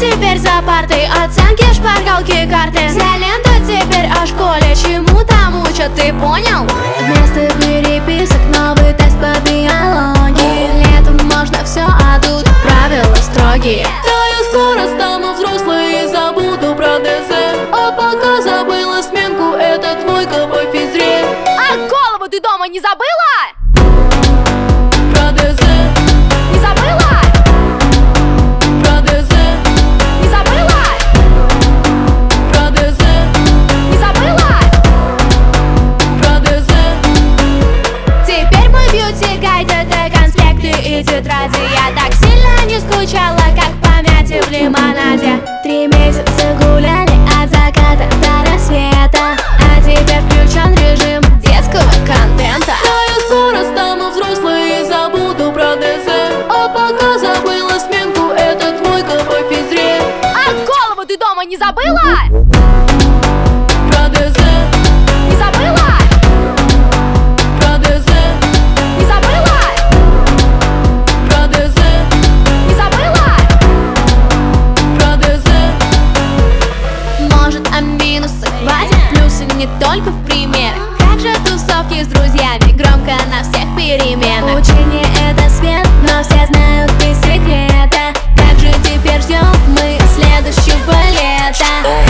теперь за партой, оценки, шпаргалки, карты. Вся лента теперь о школе, чему там учат, ты понял? Вместо переписок новый тест по биологии. Летом можно все, а тут правила строгие. Да я скоро стану взрослой и забуду про ДЗ. А пока забыла сменку, это твой ковбой физре. А голову ты дома не забыла? Про ДЗ, Не забыла? про ДЗ, Не забыла? про ДЗ, Не забыла? про ДЗ. Теперь мой бьюти-гайд — это конспекты и тетради. Я так сильно не скучала, как по мяте в лимонаде. 3 месяца гуляли от заката до рассвета, а теперь включен режим детского контента. Да я скоро стану взрослой и забуду про ДЗ. А пока забыла сменку, это твой ковбой физре. А голову ты дома не забыла? Про ДЗ, Не забыла? про ДЗ, Не забыла? про ДЗ, Не забыла? про ДЗ. Может, о минусах хватит, плюсы не только в примерах. Как же тусовки с друзьями, громко на всех переменах. Учение — это свет, но все знают без секрета. Как же теперь ждем мы следующего лета?